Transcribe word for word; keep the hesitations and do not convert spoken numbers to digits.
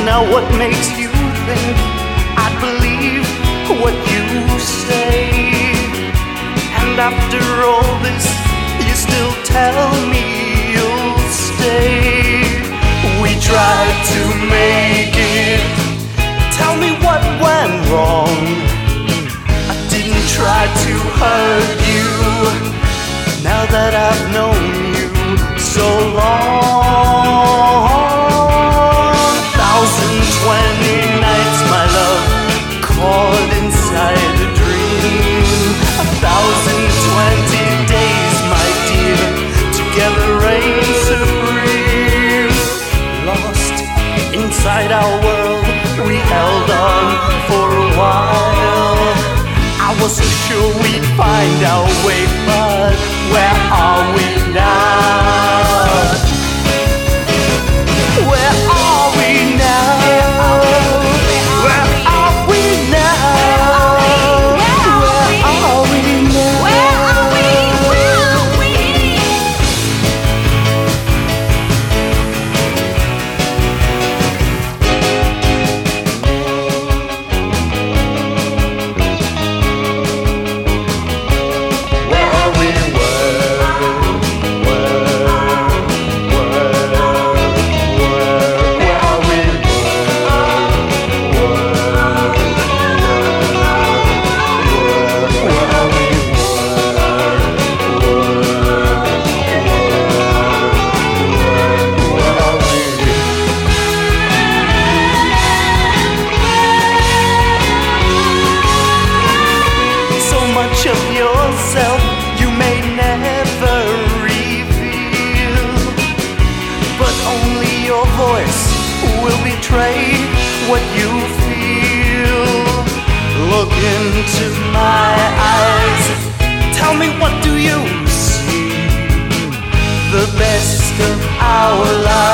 Now what makes you think I'd believe what you say? And after all this, you still tell me you'll stay. We tried to make it. Tell me what went wrong. I didn't try to hurt you. Now that I've known you so long, thousand twenty nights, my love, caught inside a dream. A thousand twenty days, my dear, together reign supreme. Lost inside our world, we held on for a while. I wasn't sure we'd find our way, but where are we now? Where are we now? Where are we now? Where are we now? Where are we? Where are we? Where are we? Much of yourself you may never reveal, but only your voice will betray what you feel. Look into my eyes, tell me, what do you see? The best of our lives.